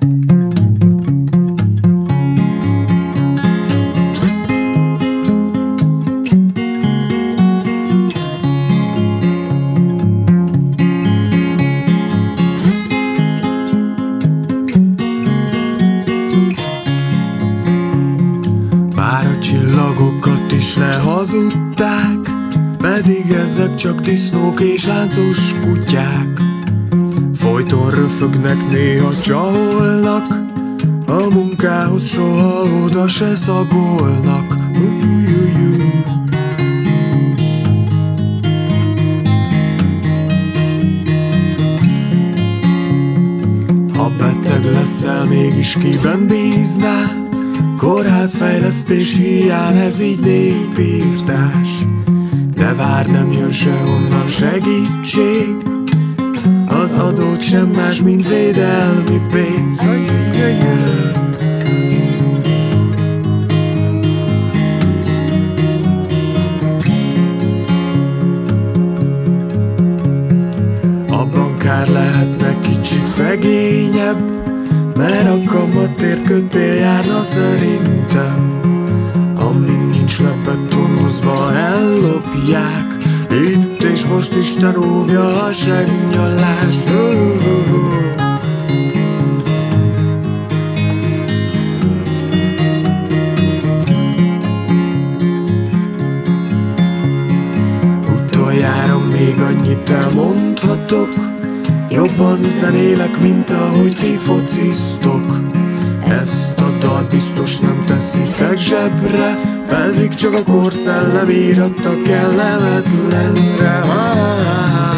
Már a csillagokat is lehazudták, pedig ezek csak disznók és láncos kutyák. Folyton röfögnek, néha csaholnak, a munkához soha oda se szagolnak. Ha beteg leszel, mégis kiben bíznál? Kórházfejlesztés hiány, ez így népírtás. Ne várd, nem jön sehonnan segítség, az adót sem más, mint védelmi pénz. A bankár lehetne kicsit szegényebb, mert a kamatért kötél járna szerintem. Amin nincs lebetonozva, ellopják. Itt és most Isten óvja a segnyalást. Utoljára még annyit elmondhatok: jobban zenélek, mint ahogy ti fociztok. Ezt a dalt biztos nem teszitek zsebre, pedig csak a korszellem íratta kellemetlenre.